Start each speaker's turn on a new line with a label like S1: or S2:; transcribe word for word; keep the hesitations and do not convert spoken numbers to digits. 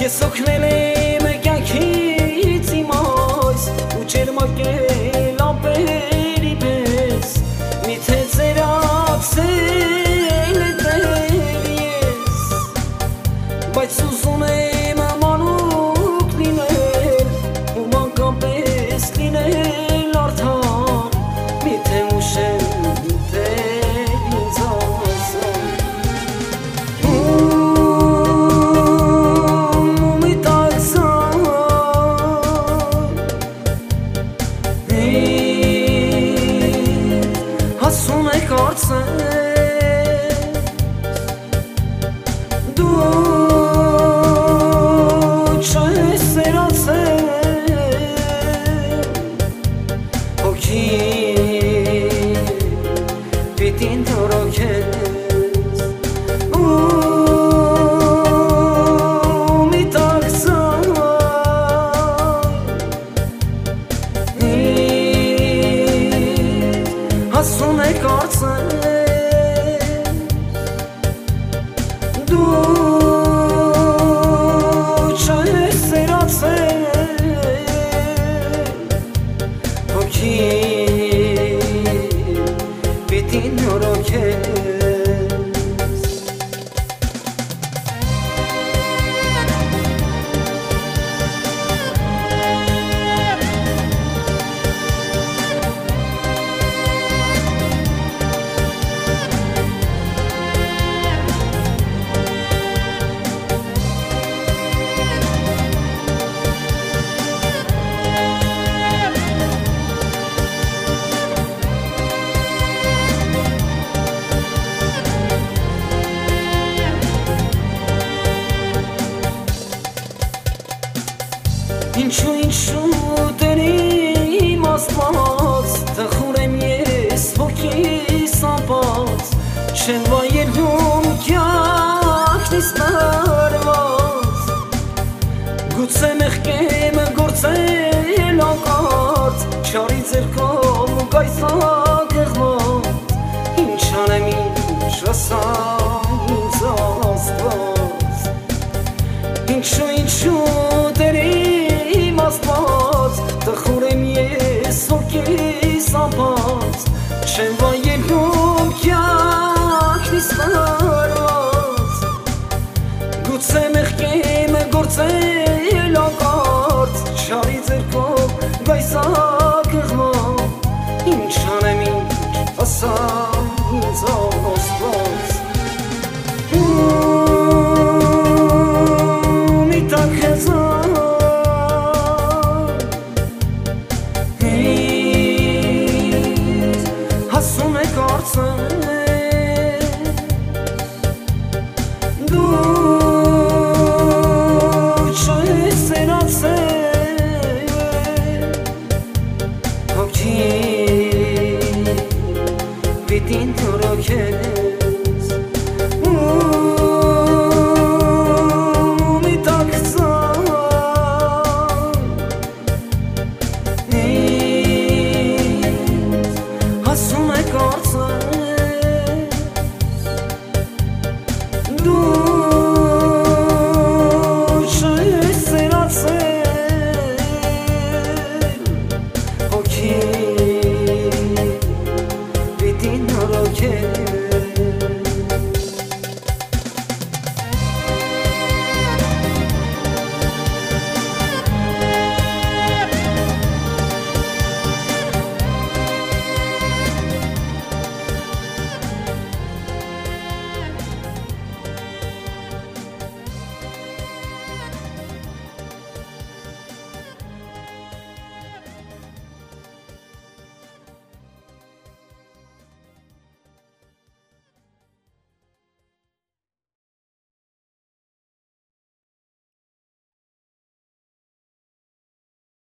S1: Ես օգնել եմ կյանքից իմ այս ու ջերմակել ամպերի պես միթե ծերացել է տեր ես բայց ուզում եմ մանուկ լինել ու մանկան պես լինել արդար միթե ուշեմ դեր ինձ ասան Հասուն է կարծես դու չես սերացել հոգի պիտի ընդորոքես ու մի տաքսան Հասուն է կարծես դու չես սերացել հոգի պիտի նորոգես Ինչու ինչու տերիմ ասված տխուր եմ ես ոգիս ապած չեմ վայելում կյանքնից տարված գուցե մեղքեմ գործել անկարծ չարի ձերքով ու կայսակեղված ինչ անեմ ինչ ասամ ինձ աստված Ինչու ինչու տերիմ ասված տխուր եմ ես ոգիս ապած չեմ վայելում կյանքնից տարված գուցե մեղքեմ գործել անկարծ չարի ձերքով կայսակեղված ինչ անեմ ինչ ասամ ինձ աստված Հասուն է կարծես դու չես սերացել հոգի պիտի ընդորոքես ու մի տաքսան Հասուն է կարծես դու